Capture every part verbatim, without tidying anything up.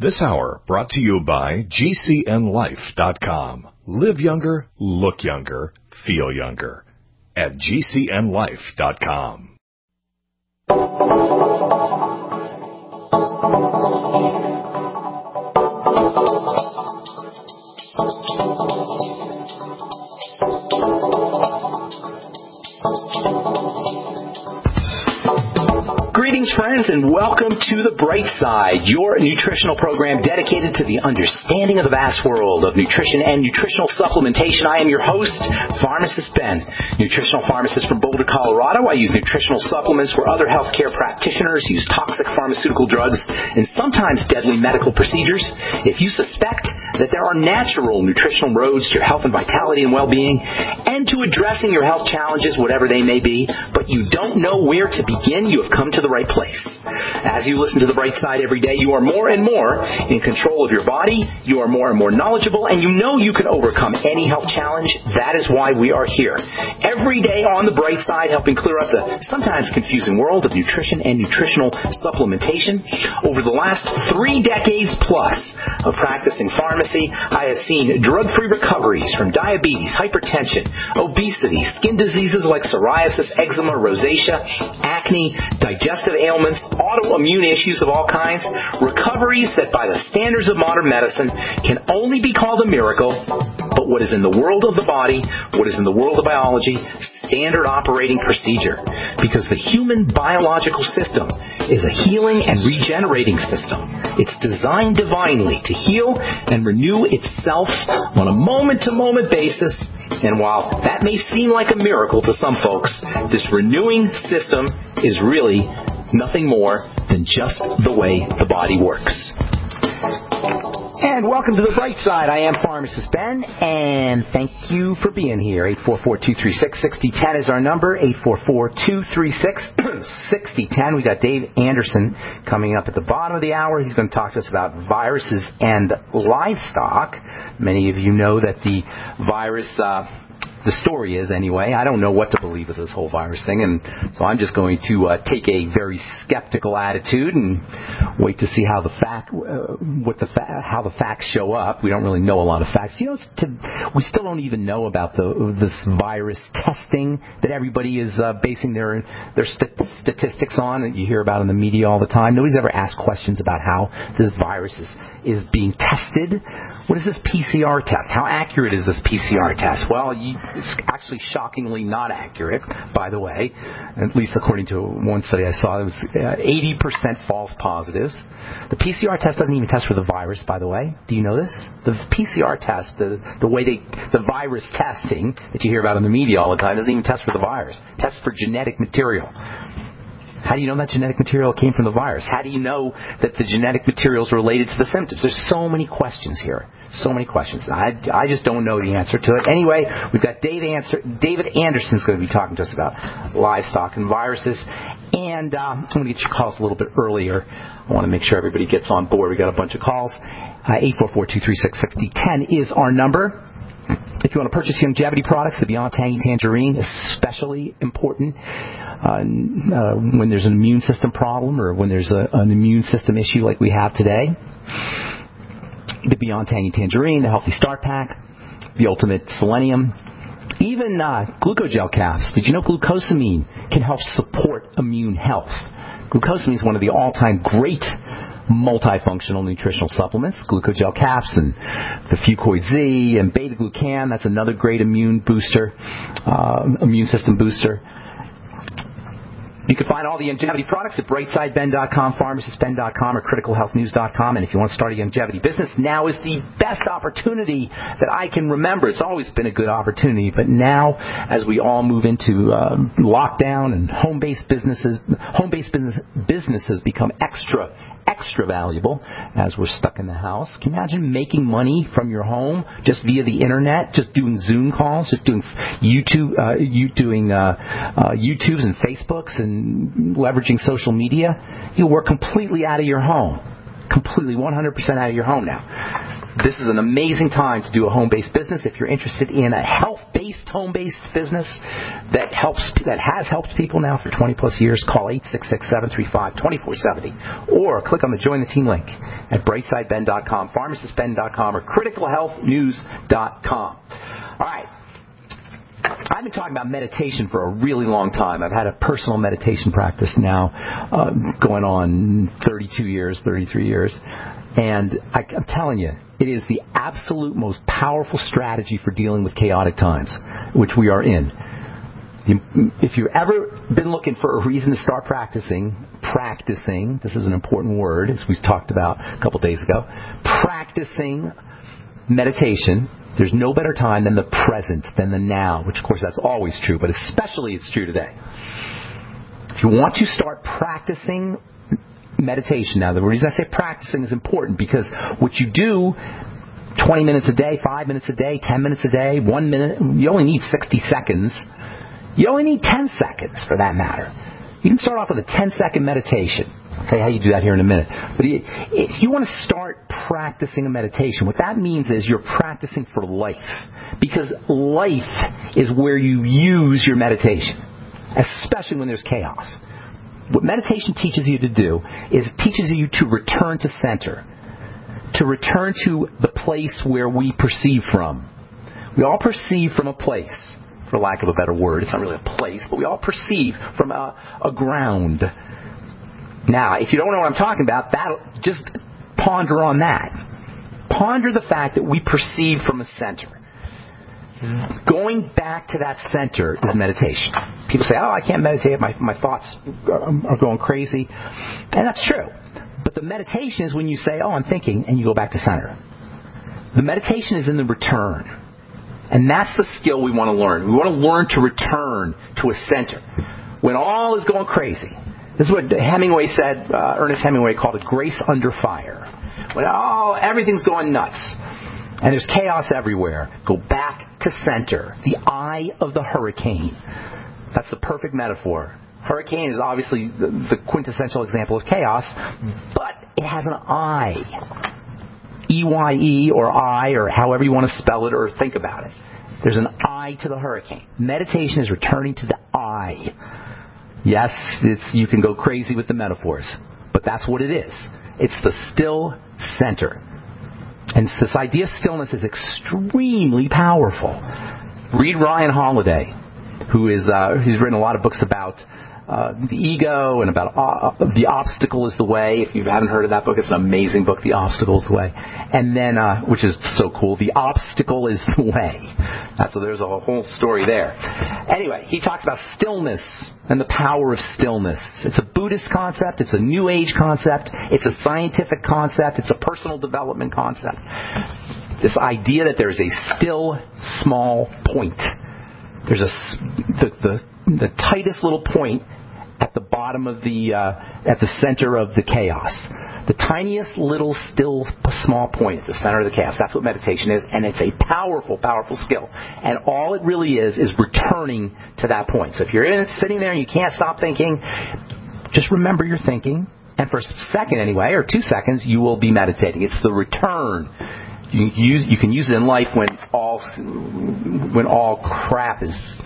This hour brought to you by G C N life dot com. Live younger, look younger, feel younger at G C N life dot com. Greetings, friends, and welcome to The Bright Side, your nutritional program dedicated to the understanding of the vast world of nutrition and nutritional supplementation. I am your host, Pharmacist Ben, nutritional pharmacist from Boulder, Colorado. I use nutritional supplements where other healthcare practitioners use toxic pharmaceutical drugs and sometimes deadly medical procedures. If you suspect that there are natural nutritional roads to your health and vitality and well-being and to addressing your health challenges, whatever they may be, but you don't know where to begin, you have come to the right place. As you listen to The Bright Side every day, you are more and more in control of your body, you are more and more knowledgeable, and you know you can overcome any health challenge. That is why we are here. Every day on The Bright Side, helping clear up the sometimes confusing world of nutrition and nutritional supplementation. Over the last three decades plus of practicing pharmacy, I have seen drug-free recoveries from diabetes, hypertension, obesity, skin diseases like psoriasis, eczema, rosacea, acne, digestive ailments, autoimmune issues of all kinds, recoveries that by the standards of modern medicine can only be called a miracle, but what is in the world of the body, what is in the world of biology, standard operating procedure. Because the human biological system is a healing and regenerating system. It's designed divinely to heal and renew itself on a moment-to-moment basis. And while that may seem like a miracle to some folks, this renewing system is really nothing more than just the way the body works. And welcome to The Bright Side. I am Pharmacist Ben, and thank you for being here. eight four four, two three six, six zero one zero is our number, eight four four, two three six, six zero one zero. We got Dave Anderson coming up at the bottom of the hour. He's going to talk to us about viruses and livestock. Many of you know that the virus... Uh, The story is, anyway, I don't know what to believe with this whole virus thing, and so I'm just going to uh, take a very skeptical attitude and wait to see how the fact, uh, what the fa- how the facts show up. We don't really know a lot of facts. You know, it's to, we still don't even know about the this virus testing that everybody is uh, basing their their st- statistics on, and you hear about in the media all the time. Nobody's ever asked questions about how this virus is is being tested. What is this P C R test? How accurate is this P C R test? Well, you, it's actually shockingly not accurate, by the way. At least according to one study I saw, it was uh, eighty percent false positives. The P C R test doesn't even test for the virus, by the way. Do you know this? The P C R test, the, the way they, the virus testing that you hear about in the media all the time, doesn't even test for the virus. It tests for genetic material. How do you know that genetic material came from the virus? How do you know that the genetic material is related to the symptoms? There's so many questions here. So many questions. I, I just don't know the answer to it. Anyway, we've got Dave answer, David Anderson's going to be talking to us about livestock and viruses. And um, I'm going to get your calls a little bit earlier. I want to make sure everybody gets on board. We've got a bunch of calls. Uh, eight four four, two three six, six zero one zero is our number. If you want to purchase longevity products, the Beyond Tangy Tangerine is especially important uh, uh, when there's an immune system problem or when there's a, an immune system issue like we have today. The Beyond Tangy Tangerine, the Healthy Start Pack, the Ultimate Selenium, even uh, glucogel caps. Did you know glucosamine can help support immune health? Glucosamine is one of the all-time great multifunctional nutritional supplements, glucogel caps and the Fucoid Z and beta-glucan. That's another great immune booster, uh, immune system booster. You can find all the longevity products at brightside ben dot com, pharmacist ben dot com, or critical health news dot com. And if you want to start a longevity business, now is the best opportunity that I can remember. It's always been a good opportunity, but now, as we all move into uh, lockdown and home-based businesses, home-based business, businesses become extra extra valuable as we're stuck in the house. Can you imagine making money from your home just via the internet, just doing Zoom calls, just doing YouTube, uh, you doing uh, uh, YouTubes and Facebooks and leveraging social media? You work completely out of your home, completely one hundred percent out of your home now. This is an amazing time to do a home-based business. If you're interested in a health-based home-based business that helps that has helped people now for twenty plus years, call eight six six, seven three five, two four seven zero or click on the Join the Team link at brightside ben dot com, pharmacist ben dot com, or critical health news dot com. All right. I've been talking about meditation for a really long time. I've had a personal meditation practice now uh, going on thirty-two years, thirty-three years. And I, I'm telling you, it is the absolute most powerful strategy for dealing with chaotic times, which we are in. If you've ever been looking for a reason to start practicing, practicing, this is an important word, as we talked about a couple days ago, practicing meditation, there's no better time than the present, than the now, which of course that's always true, but especially it's true today. If you want to start practicing meditation, now the reason I say practicing is important because what you do twenty minutes a day, five minutes a day, ten minutes a day, one minute, you only need sixty seconds. You only need ten seconds for that matter. You can start off with a ten second meditation. I'll tell you how you do that here in a minute. But if you want to start practicing a meditation, what that means is you're practicing for life. Because life is where you use your meditation, especially when there's chaos. What meditation teaches you to do is it teaches you to return to center, to return to the place where we perceive from. We all perceive from a place, for lack of a better word. It's not really a place, but we all perceive from a, a ground. Now, if you don't know what I'm talking about, that'll, just ponder on that. Ponder the fact that we perceive from a center. Going back to that center is meditation. People say, oh, I can't meditate. My, my thoughts are going crazy. And that's true. But the meditation is when you say, oh, I'm thinking, and you go back to center. The meditation is in the return. And that's the skill we want to learn. We want to learn to return to a center when all is going crazy. This is what Hemingway said, uh, Ernest Hemingway called it grace under fire. When oh, everything's going nuts and there's chaos everywhere, go back to center, the eye of the hurricane. That's the perfect metaphor. Hurricane is obviously the, the quintessential example of chaos, but it has an eye. E Y E or I or however you want to spell it or think about it. There's an eye to the hurricane. Meditation is returning to the eye. Yes, it's, you can go crazy with the metaphors, but that's what it is. It's the still center. And this idea of stillness is extremely powerful. Read Ryan Holiday, who is uh, he's written a lot of books about uh, the ego and about uh, The Obstacle is the Way. If you haven't heard of that book, it's an amazing book, The Obstacle is the Way. And then, uh, which is so cool, The Obstacle is the Way. That's, so there's a whole story there. Anyway, he talks about stillness and the power of stillness. It's a Buddhist concept. It's a New Age concept. It's a scientific concept. It's a personal development concept. This idea that there's a still, small point. There's a, the, the, the tightest little point at the bottom of the, uh, at the center of the chaos. The tiniest little still small point at the center of the chaos. That's what meditation is, and it's a powerful, powerful skill. And all it really is is returning to that point. So if you're in, sitting there and you can't stop thinking, just remember you're thinking, and for a second anyway, or two seconds, you will be meditating. It's the return. You can use, you can use it in life when all when all crap is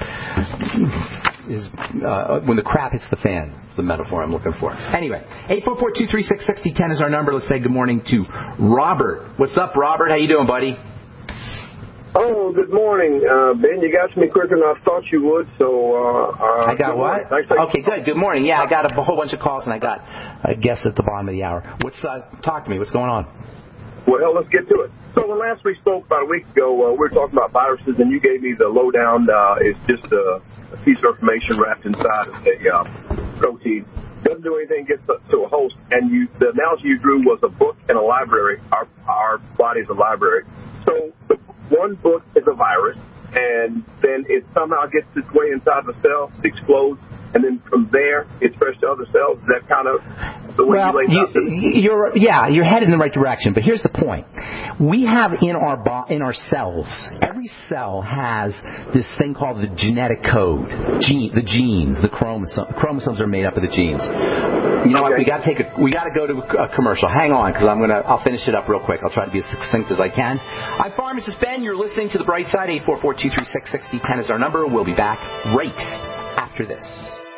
is uh, when the crap hits the fan. It's the metaphor I'm looking for. Anyway, eight four four, two three six, six zero one zero is our number. Let's say good morning to Robert. What's up, Robert? How you doing, buddy? Oh, good morning, uh, Ben. You got to me quicker than I thought you would. So uh, I got what? Okay, good. Good morning. Yeah, I got a whole bunch of calls, and I got a guest at the bottom of the hour. What's uh, talk to me? What's going on? Well, let's get to it. So when last we spoke about a week ago, uh, we were talking about viruses, and you gave me the lowdown. Uh, it's just a, a piece of information wrapped inside of a uh, protein. Doesn't do anything, gets to a host. And you, the analogy you drew was a book and a library. Our, our body is a library. So the one book is a virus, and then it somehow gets its way inside the cell, explodes, and then from there it spreads to other cells? Is that kind of the way well, you laid out? You, you're, yeah, you're headed in the right direction. But here's the point: we have in our bo- in our cells, every cell has this thing called the genetic code, gene, the genes, the chromosomes. Chromosomes are made up of the genes. You know okay. what? We got to take a, we got to go to a commercial. Hang on, because I'm gonna I'll finish it up real quick. I'll try to be as succinct as I can. I'm Pharmacist Ben. You're listening to The Bright Side. eight four four, two three six, six zero one zero is our number. We'll be back right after this.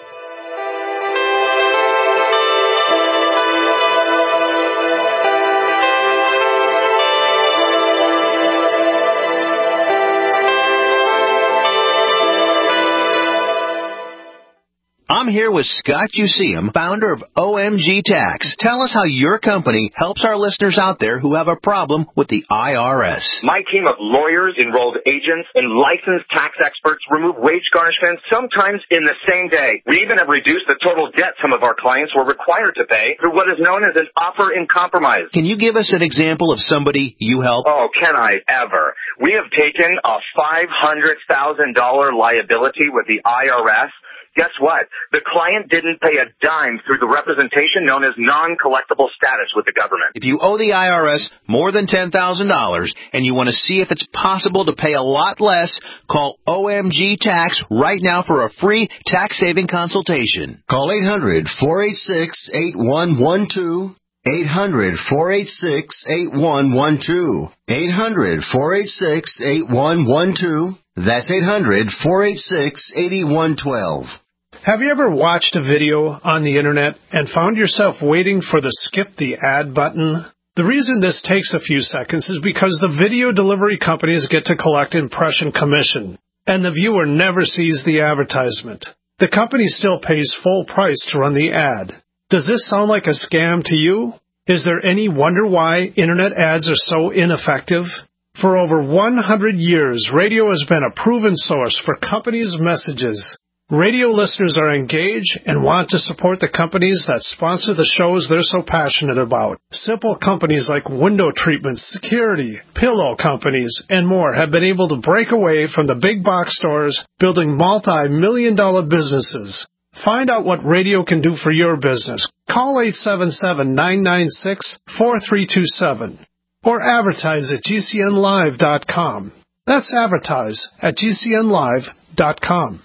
I'm here with Scott Useum, founder of O M G Tax. Tell us how your company helps our listeners out there who have a problem with the I R S. My team of lawyers, enrolled agents, and licensed tax experts remove wage garnishments sometimes in the same day. We even have reduced the total debt some of our clients were required to pay through what is known as an offer in compromise. Can you give us an example of somebody you help? Oh, can I ever? We have taken a five hundred thousand dollars liability with the I R S. Guess what? The client didn't pay a dime through the representation known as non-collectible status with the government. If you owe the I R S more than ten thousand dollars and you want to see if it's possible to pay a lot less, call O M G Tax right now for a free tax-saving consultation. Call eight hundred, four eight six, eight one one two. eight hundred, four eight six, eight one one two. eight hundred, four eight six, eight one one two. That's eight hundred, four eight six, eight one one two. Have you ever watched a video on the internet and found yourself waiting for the skip the ad button? The reason this takes a few seconds is because the video delivery companies get to collect impression commission, and the viewer never sees the advertisement. The company still pays full price to run the ad. Does this sound like a scam to you? Is there any wonder why internet ads are so ineffective? For over one hundred years, radio has been a proven source for companies' messages. Radio listeners are engaged and want to support the companies that sponsor the shows they're so passionate about. Simple companies like window treatments, security, pillow companies, and more have been able to break away from the big box stores, building multi-million dollar businesses. Find out what radio can do for your business. Call eight seven seven, nine nine six, four three two seven or advertise at G C N live dot com. That's advertise at G C N live dot com.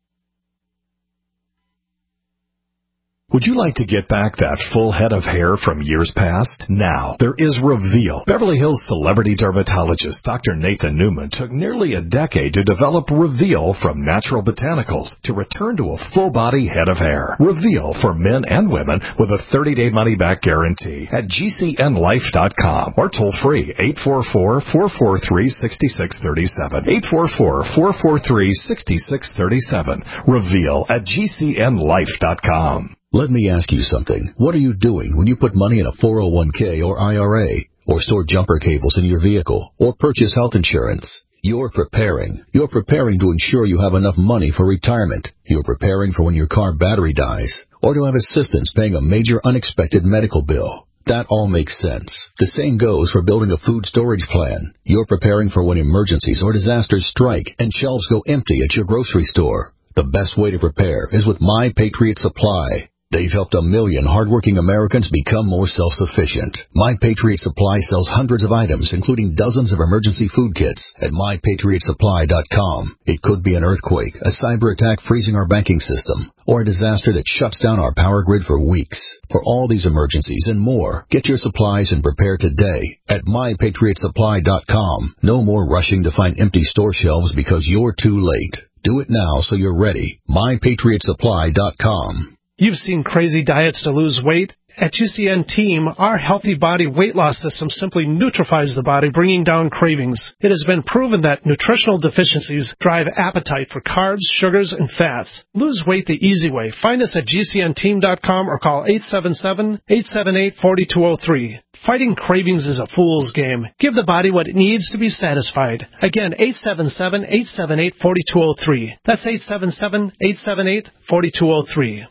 Would you like to get back that full head of hair from years past? Now, there is Reveal. Beverly Hills celebrity dermatologist Doctor Nathan Newman took nearly a decade to develop Reveal from natural botanicals to return to a full-body head of hair. Reveal for men and women with a thirty-day money-back guarantee at G C N life dot com or toll-free eight four four, four four three, six six three seven. eight four four, four four three, six six three seven. Reveal at G C N life dot com. Let me ask you something. What are you doing when you put money in a four oh one k or I R A, or store jumper cables in your vehicle, or purchase health insurance? You're preparing. You're preparing to ensure you have enough money for retirement. You're preparing for when your car battery dies, or to have assistance paying a major unexpected medical bill. That all makes sense. The same goes for building a food storage plan. You're preparing for when emergencies or disasters strike and shelves go empty at your grocery store. The best way to prepare is with My Patriot Supply. They've helped a million hardworking Americans become more self-sufficient. My Patriot Supply sells hundreds of items, including dozens of emergency food kits at my patriot supply dot com. It could be an earthquake, a cyber attack freezing our banking system, or a disaster that shuts down our power grid for weeks. For all these emergencies and more, get your supplies and prepare today at my patriot supply dot com. No more rushing to find empty store shelves because you're too late. Do it now so you're ready. my patriot supply dot com. You've seen crazy diets to lose weight. At G C N Team, our Healthy Body Weight Loss System simply neutralizes the body, bringing down cravings. It has been proven that nutritional deficiencies drive appetite for carbs, sugars, and fats. Lose weight the easy way. Find us at G C N team dot com or call eight seven seven, eight seven eight, four two zero three. Fighting cravings is a fool's game. Give the body what it needs to be satisfied. Again, eight seven seven, eight seven eight, four two zero three. That's eight seven seven, eight seven eight, four two zero three.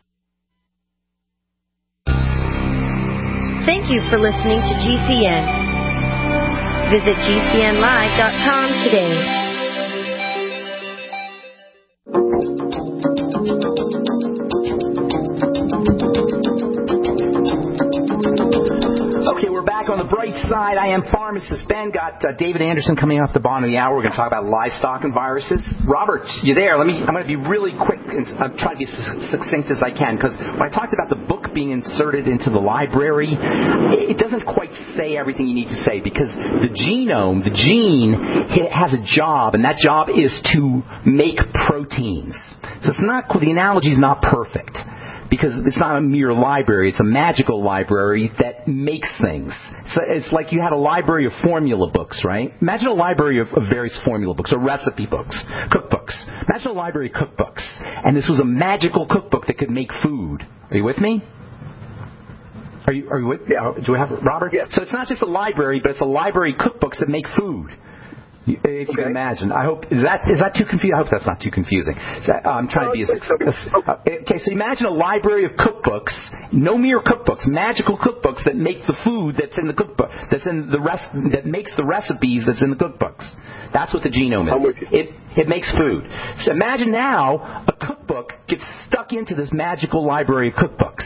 Thank you for listening to G C N. Visit G C N live dot com today. side, I am pharmacist Ben. Got uh, David Anderson coming off the bottom of the hour. We're going to talk about livestock and viruses. Robert, you there? Let me. I'm going to be really quick and I'm trying to be as succinct as I can, because when I talked about the book being inserted into the library, it doesn't quite say everything you need to say, because the genome, the gene, has a job, and that job is to make proteins. So it's not. The analogy is not perfect, because it's not a mere library. It's a magical library that makes things. So it's like you had a library of formula books, right? Imagine a library of, of various formula books or recipe books, cookbooks. Imagine a library of cookbooks, and this was a magical cookbook that could make food. Are you with me? Are you, are you with me? Do we have Robert? Yes. So it's not just a library, but it's a library of cookbooks that make food. If you okay. can imagine. I hope, is that is that too confusing? I hope that's not too confusing. That, uh, I'm trying to be as, as uh, okay, so imagine a library of cookbooks, no mere cookbooks, magical cookbooks that make the food that's in the cookbook, that's in the rest, that makes the recipes that's in the cookbooks. That's what the genome is. It it makes food. So imagine now a cookbook gets stuck into this magical library of cookbooks,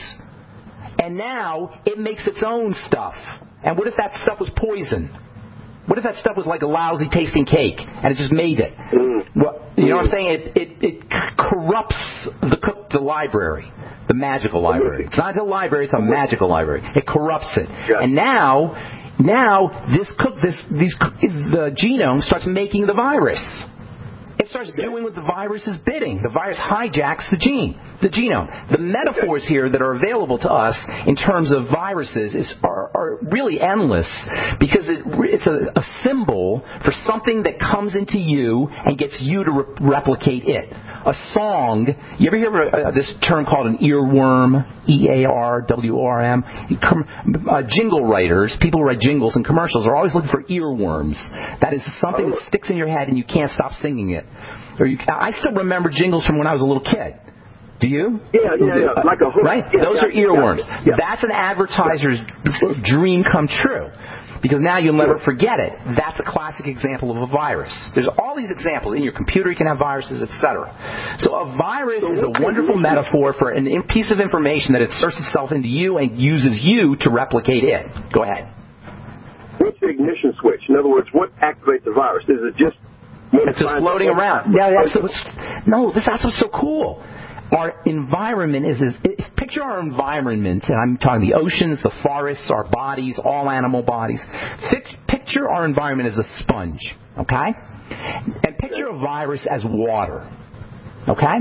and now it makes its own stuff. And what if that stuff was poison? What if that stuff was like a lousy tasting cake and it just made it? Mm. Well, you know what I'm saying? It it, it corrupts the cook, the library, the magical library. It's not a library; it's a magical library. It corrupts it, yeah. and now, now this cook this these the genome starts making the virus. It starts doing what the virus is bidding. The virus hijacks the gene, the genome. The metaphors here that are available to us in terms of viruses is, are, are really endless, because it, it's a, a symbol for something that comes into you and gets you to re- replicate it. A song, you ever hear uh, this term called an earworm, E A R W O R M? Uh, jingle writers, people who write jingles and commercials, are always looking for earworms. That is something that sticks in your head and you can't stop singing it. Or you, I still remember jingles from when I was a little kid. Do you? Yeah, yeah, yeah. Like a hook. Right? Yeah, Those yeah, are earworms. Yeah, yeah. That's an advertiser's dream come true, because now you'll never forget it. That's a classic example of a virus. There's all these examples. In your computer you can have viruses, et cetera. So a virus is a wonderful metaphor for a piece of information that inserts itself into you and uses you to replicate it. Go ahead. What's the ignition switch? In other words, what activates the virus? Is it just... It's just floating around. Yeah, that's what's, no, this, that's what's so cool. Our environment is, is it, picture our environment, and I'm talking the oceans, the forests, our bodies, all animal bodies. Fic, picture our environment as a sponge, okay? And picture a virus as water, okay?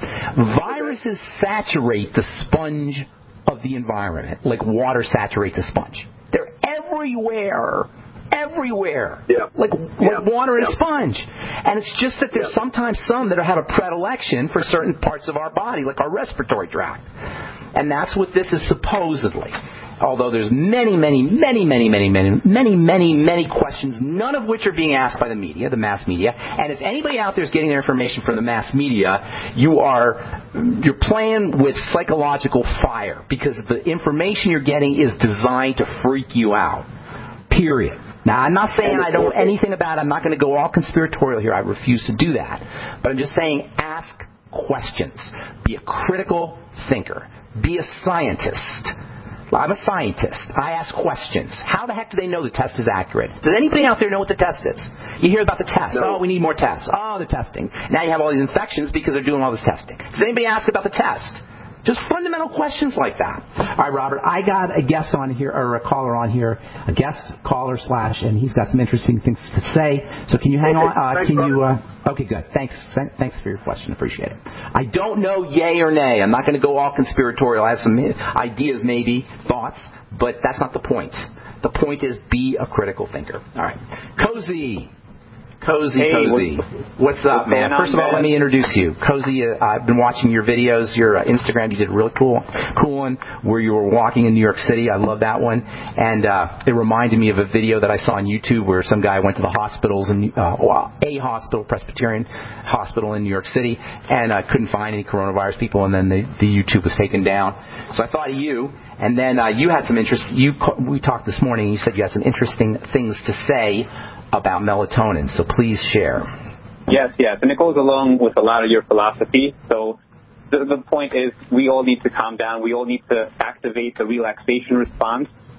Viruses saturate the sponge of the environment, like water saturates a sponge. They're everywhere. Everywhere, yeah. like, yeah. like water in yeah. a sponge. And it's just that there's yeah. sometimes some that have a predilection for certain parts of our body, like our respiratory tract. And that's what this is supposedly. Although there's many, many, many, many, many, many, many, many, many questions, none of which are being asked by the media, the mass media. And if anybody out there is getting their information from the mass media, you are you're playing with psychological fire, because the information you're getting is designed to freak you out. Period. Now, I'm not saying I don't know anything about it. I'm not going to go all conspiratorial here. I refuse to do that. But I'm just saying, ask questions. Be a critical thinker. Be a scientist. I'm a scientist. I ask questions. How the heck do they know the test is accurate? Does anybody out there know what the test is? You hear about the test. No. Oh, we need more tests. Oh, they're testing. Now you have all these infections because they're doing all this testing. Does anybody ask about the test? Just fundamental questions like that. All right, Robert, I got a guest on here, or a caller on here, a guest caller slash, and he's got some interesting things to say. So can you hang okay. on? Uh, Thanks, can brother. you? Uh, okay, good. Thanks. Thanks for your question. Appreciate it. I don't know yay or nay. I'm not going to go all conspiratorial. I have some ideas, maybe thoughts, but that's not the point. The point is, be a critical thinker. All right, Cozy. Cozy, hey, Cozy. What's, what's up, what's man? First of all, man? let me introduce you. Cozy, uh, I've been watching your videos, your uh, Instagram. You did a really cool cool one where you were walking in New York City. I love that one. And uh, it reminded me of a video that I saw on YouTube where some guy went to the hospitals, in, uh, well, a hospital, Presbyterian hospital in New York City, and uh, couldn't find any coronavirus people, and then the, the YouTube was taken down. So I thought of you. And then uh, you had some interest. You we talked this morning, and you said you had some interesting things to say about melatonin, so please share. Yes, yes, and it goes along with a lot of your philosophy. So the, the point is, we all need to calm down. We all need to activate the relaxation response.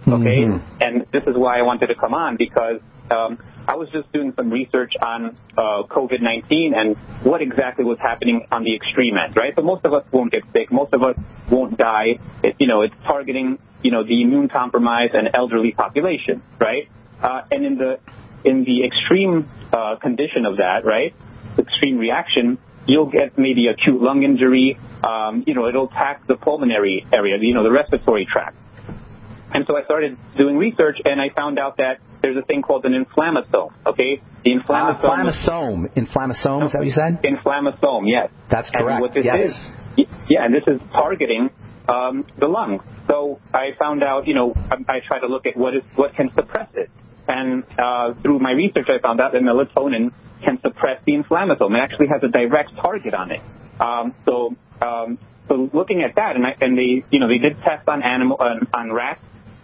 okay? Mm-hmm. And this is why I wanted to come on, because um, I was just doing some research on uh, COVID nineteen and what exactly was happening on the extreme end, right? So most of us won't get sick. Most of us won't die. It, you know, it's targeting, you know, the immune-compromised and elderly population, right? Uh, and in the in the extreme uh, condition of that, right, extreme reaction, you'll get maybe acute lung injury. Um, you know, it'll attack the pulmonary area, you know, the respiratory tract. And so I started doing research, and I found out that there's a thing called an inflammasome, okay? The inflammasome. Uh, inflammasome. Inflammasome, is that what you said? Inflammasome, yes. That's correct. And what this yes. is, yeah, and this is targeting um, the lungs. So I found out, you know, I, I tried to look at what is what can suppress it. And uh, through my research, I found out that melatonin can suppress the inflammasome. It actually has a direct target on it. Um, so, um, so looking at that, and, I, and they, you know, they did tests on animal on, on rats,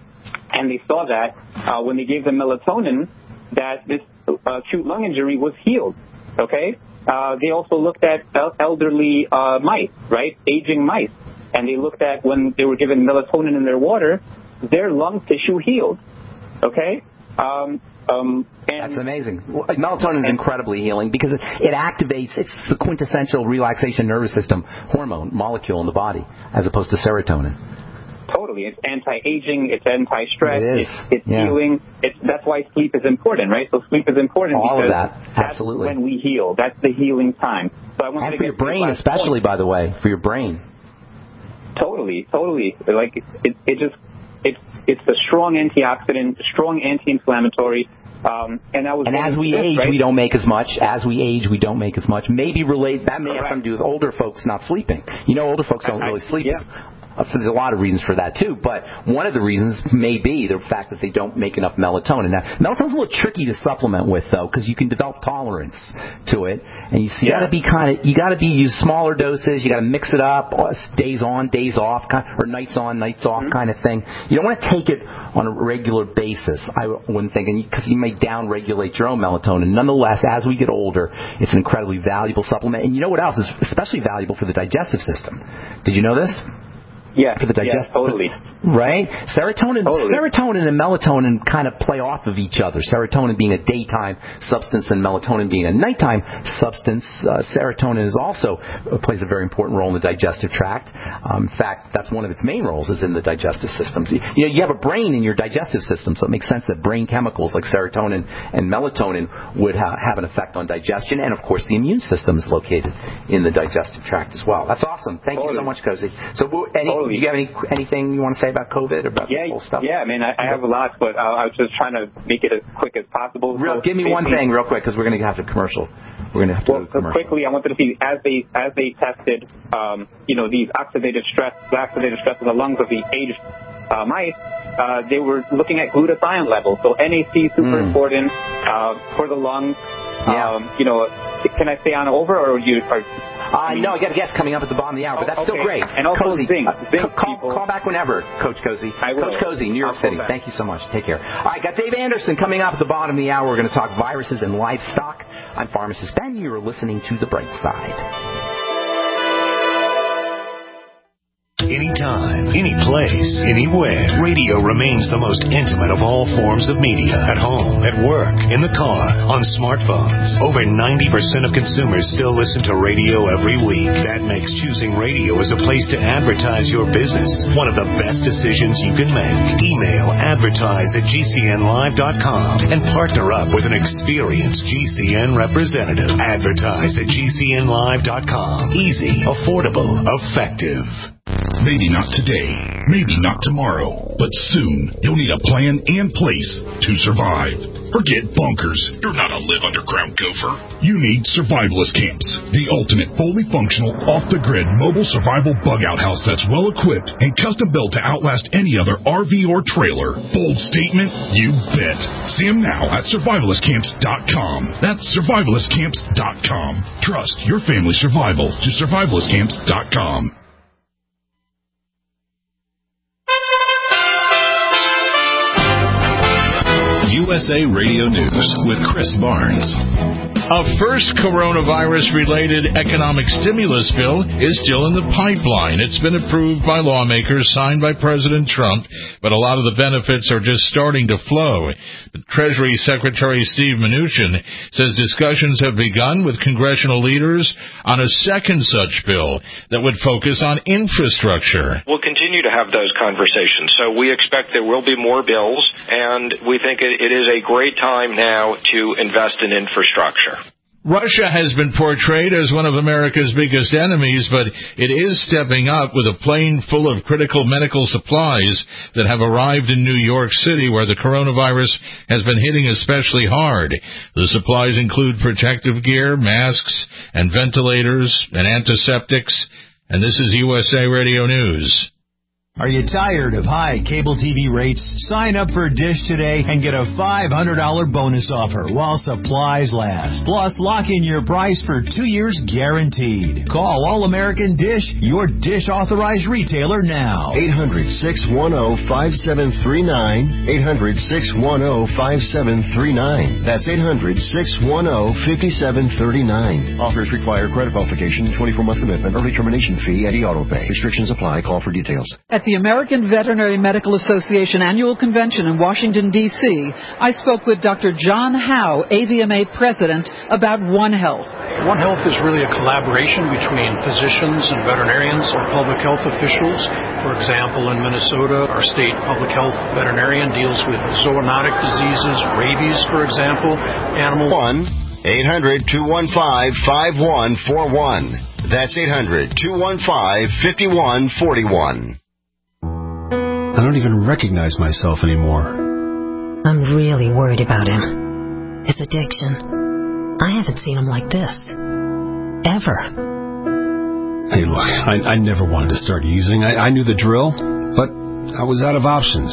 and they saw that uh, when they gave them melatonin, that this uh, acute lung injury was healed. Okay. Uh, they also looked at el- elderly uh, mice, right, aging mice, and they looked at when they were given melatonin in their water, their lung tissue healed. Okay. Um, um, and That's amazing. Well, melatonin is incredibly healing because it, it activates, it's the quintessential relaxation nervous system hormone molecule in the body as opposed to serotonin. Totally. It's anti-aging, it's anti-stress, it is. it's, it's yeah. healing. It's, that's why sleep is important, right? So sleep is important All because of that. Absolutely. That's when we heal. That's the healing time. So I and for your brain especially, point. by the way, for your brain. Totally, totally. Like, it, it just, it's, it's a strong antioxidant, strong anti-inflammatory. Um, and I was and as we this, age, right? we don't make as much. As we age, we don't make as much. Maybe relate that may Correct. have something to do with older folks not sleeping. You know, older folks don't I, really sleep. Yeah. Uh, there's a lot of reasons for that too, but one of the reasons may be the fact that they don't make enough melatonin. Now, melatonin's a little tricky to supplement with though, because you can develop tolerance to it, and you, you yeah. got to be kind of you got to be use smaller doses. You got to mix it up, days on, days off, or nights on, nights off mm-hmm. kind of thing. You don't want to take it on a regular basis. I wouldn't think, because you may down-regulate your own melatonin. Nonetheless, as we get older, it's an incredibly valuable supplement. And you know what else is especially valuable for the digestive system? Did you know this? Yeah, for the digestive, yeah, totally. Right? Serotonin, totally. serotonin and melatonin kind of play off of each other. Serotonin being a daytime substance and melatonin being a nighttime substance. Uh, serotonin is also uh, plays a very important role in the digestive tract. Um, in fact, that's one of its main roles is in the digestive systems. You know, you have a brain in your digestive system, so it makes sense that brain chemicals like serotonin and melatonin would ha- have an effect on digestion, and of course, the immune system is located in the digestive tract as well. That's awesome. Thank totally. you so much, Cozy. So, any Totally. Do you have any anything you want to say about COVID or about yeah, this whole stuff? Yeah, I mean, I, I have a lot, but uh, I was just trying to make it as quick as possible. Real, so give me one thing real quick, because we're going to have to commercial. We're going to have to well, go to commercial. So quickly, I wanted to see, as they as they tested, um, you know, these oxidative stress, the oxidative stress in the lungs of the aged uh, mice, uh, they were looking at glutathione levels. So N A C, super mm. important uh, for the lungs. Yeah. Um, you know, can I stay on over, or you? Or, Uh, no, I got a guest coming up at the bottom of the hour, but that's okay. still great. And also Cozy, zinc. zinc uh, call, call back whenever, Coach Cozy. I will. Coach Cozy, New York I'll City. Thank you so much. Take care. All right, got Dave Anderson coming up at the bottom of the hour. We're going to talk viruses and livestock. I'm Pharmacist Ben. You're listening to The Bright Side. Anytime, any place, anywhere. Radio remains the most intimate of all forms of media. At home, at work, in the car, on smartphones. Over ninety percent of consumers still listen to radio every week. That makes choosing radio as a place to advertise your business one of the best decisions you can make. Email advertise at G C N live dot com and partner up with an experienced G C N representative. Advertise at G C N live dot com. Easy, affordable, effective. Maybe not today, maybe not tomorrow, but soon you'll need a plan and place to survive. Forget bunkers. You're not a live underground gopher. You need survivalist camps, the ultimate fully functional, off-the-grid mobile survival bug-out house that's well-equipped and custom-built to outlast any other R V or trailer. Bold statement? You bet. See them now at survivalist camps dot com. That's survivalist camps dot com. Trust your family's survival to survivalist camps dot com. U S A Radio News with Chris Barnes. A first coronavirus-related economic stimulus bill is still in the pipeline. It's been approved by lawmakers, signed by President Trump, but a lot of the benefits are just starting to flow. Treasury Secretary Steve Mnuchin says discussions have begun with congressional leaders on a second such bill that would focus on infrastructure. We'll continue to have those conversations. So we expect there will be more bills, and we think it, it is a great time now to invest in infrastructure. Russia has been portrayed as one of America's biggest enemies, but it is stepping up with a plane full of critical medical supplies that have arrived in New York City, where the coronavirus has been hitting especially hard. The supplies include protective gear, masks, and ventilators, and antiseptics. And this is U S A Radio News. Are you tired of high cable T V rates? Sign up for Dish today and get a five hundred dollars bonus offer while supplies last. Plus, lock in your price for two years guaranteed. Call All-American Dish, your Dish authorized retailer now. eight hundred, six one zero, five seven three nine. eight hundred, six one zero, five seven three nine. That's eight hundred, six one zero, five seven three nine. Offers require credit qualification, twenty-four month commitment, early termination fee, and e-auto pay. Restrictions apply. Call for details. At the American Veterinary Medical Association Annual Convention in Washington, D C, I spoke with Doctor John Howe, A V M A President, about One Health. One Health is really a collaboration between physicians and veterinarians or public health officials. For example, in Minnesota, our state public health veterinarian deals with zoonotic diseases, rabies, for example, animal. one eight hundred, two one five, five one four one. That's eight hundred, two one five, five one four one. I don't even recognize myself anymore. I'm really worried about him. His addiction. I haven't seen him like this. Ever. Hey, look, I, I never wanted to start using. I, I knew the drill, but I was out of options.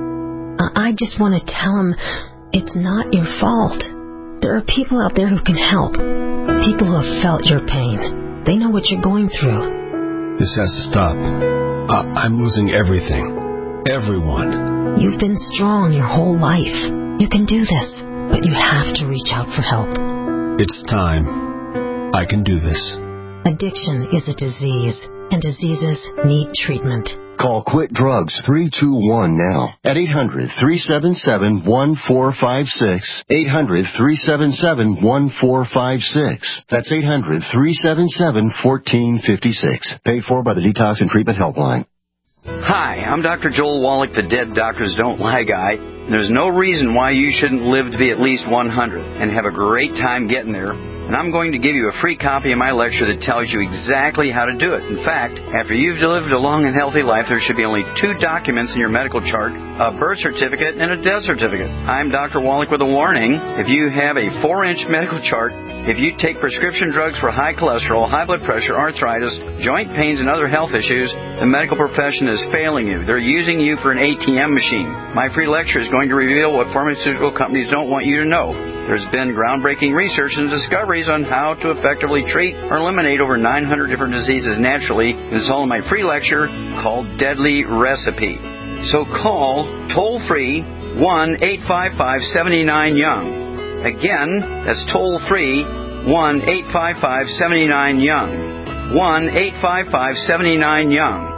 I just want to tell him it's not your fault. There are people out there who can help. People who have felt your pain. They know what you're going through. This has to stop. Uh, I'm losing everything. Everyone. You've been strong your whole life. You can do this, but you have to reach out for help. It's time. I can do this. Addiction is a disease, and diseases need treatment. Call Quit Drugs three two one now at eight hundred, three seven seven, one four five six. eight hundred, three seven seven, one four five six. That's eight hundred, three seven seven, one four five six. Paid for by the Detox and Treatment Helpline. Hi, I'm Doctor Joel Wallach, the Dead Doctors Don't Lie guy. There's no reason why you shouldn't live to be at least one hundred and have a great time getting there. And I'm going to give you a free copy of my lecture that tells you exactly how to do it. In fact, after you've lived a long and healthy life, there should be only two documents in your medical chart, a birth certificate and a death certificate. I'm Doctor Wallach with a warning. If you have a four-inch medical chart, if you take prescription drugs for high cholesterol, high blood pressure, arthritis, joint pains, and other health issues, the medical profession is failing you. They're using you for an A T M machine. My free lecture is going to reveal what pharmaceutical companies don't want you to know. There's been groundbreaking research and discoveries on how to effectively treat or eliminate over nine hundred different diseases naturally. It's all in my free lecture called Deadly Recipe. So call toll-free one eight five five, seven nine, young. Again, that's toll-free one eight five five, seven nine, young. one eight five five, seven nine, young.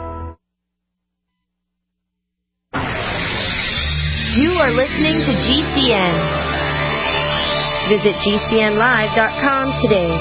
You are listening to G C N. Visit G C N live dot com today.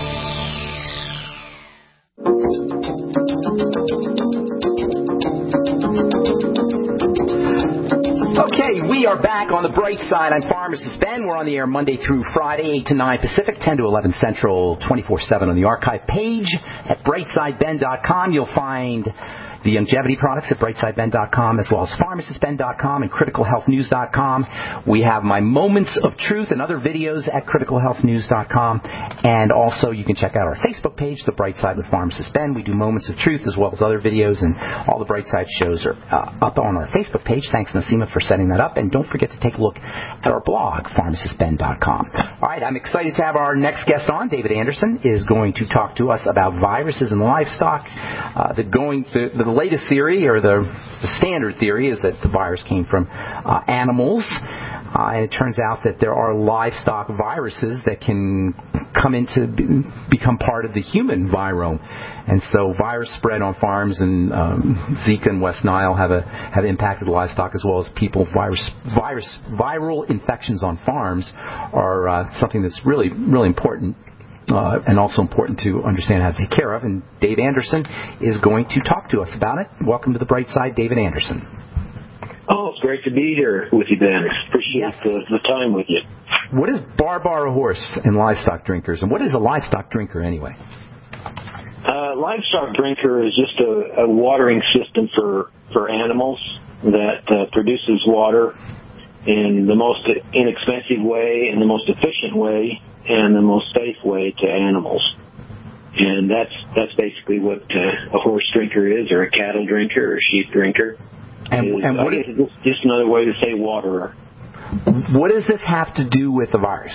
Okay, we are back on the bright side. I'm Pharmacist Ben. We're on the air Monday through Friday, eight to nine Pacific, ten to eleven Central, twenty-four seven on the archive page at bright side ben dot com. You'll find the longevity products at bright side ben dot com, as well as pharmacist ben dot com and critical health news dot com. We have my Moments of Truth and other videos at critical health news dot com. And also you can check out our Facebook page, The Bright Side with Pharmacist Ben. We do Moments of Truth as well as other videos, and all the Bright Side shows are uh, up on our Facebook page. Thanks, Nasima, for setting that up. And don't forget to take a look at our blog, pharmacist ben dot com. All right, I'm excited to have our next guest on. David Anderson is going to talk to us about viruses in livestock. Uh, the going the, the The latest theory, or the, the standard theory, is that the virus came from uh, animals. Uh, and it turns out that there are livestock viruses that can come into become part of the human virome, and so virus spread on farms, and um, Zika and West Nile have a have impacted livestock as well as people. Virus virus viral infections on farms are uh, something that's really really important. Uh, and also important to understand how to take care of. And Dave Anderson is going to talk to us about it. Welcome to the bright side, David Anderson. Oh, it's great to be here with you, Ben. Appreciate yes. the, the time with you. What is Barbara horse and livestock drinkers? And what is a livestock drinker anyway? Uh, livestock drinker is just a, a watering system for, for animals that uh, produces water in the most inexpensive way and the most efficient way and the most safe way to animals. And that's that's basically what uh, a horse drinker is, or a cattle drinker, or a sheep drinker. And, is, and what is just, just another way to say waterer. What does this have to do with the virus?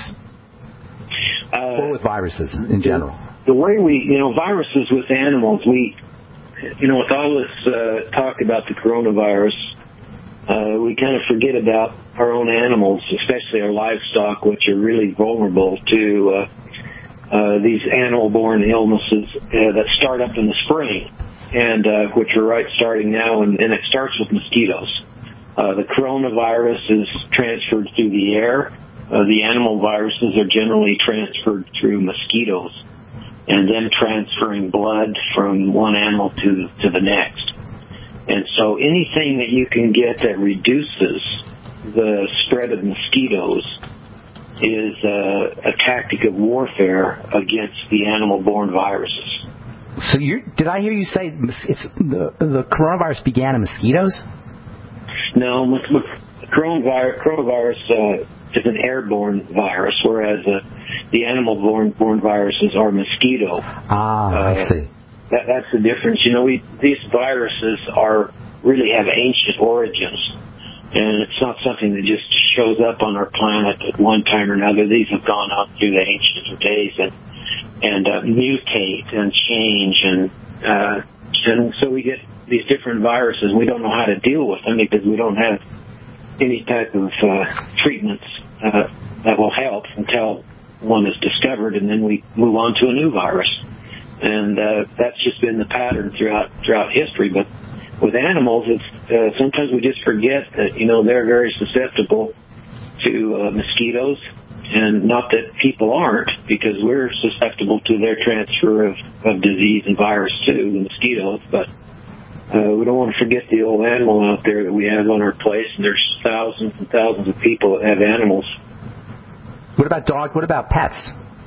Uh, or with viruses in general? The, the way we, you know, viruses with animals, we, you know, with all this uh, talk about the coronavirus, Uh, we kind of forget about our own animals, especially our livestock, which are really vulnerable to uh, uh, these animal-borne illnesses uh, that start up in the spring, and uh, which are right starting now, and, and it starts with mosquitoes. Uh, the coronavirus is transferred through the air. Uh, the animal viruses are generally transferred through mosquitoes, and then transferring blood from one animal to to the next. And so anything that you can get that reduces the spread of mosquitoes is uh, a tactic of warfare against the animal-borne viruses. So you did I hear you say it's the, the coronavirus began in mosquitoes? No, the coronavirus, coronavirus uh, is an airborne virus, whereas uh, the animal-borne borne viruses are mosquito. Ah, uh, I see. That, that's the difference. You know, we, these viruses are really have ancient origins, and it's not something that just shows up on our planet at one time or another. These have gone out through the ancient days and and uh, mutate and change, and uh, and so we get these different viruses. We don't know how to deal with them because we don't have any type of uh, treatments uh, that will help until one is discovered, and then we move on to a new virus. And uh, that's just been the pattern throughout throughout history. But with animals, it's uh, sometimes we just forget that, you know, they're very susceptible to uh, mosquitoes, and not that people aren't, because we're susceptible to their transfer of, of disease and virus too, the mosquitoes. But uh, we don't want to forget the old animal out there that we have on our place, and there's thousands and thousands of people that have animals. What about dogs? What about pets?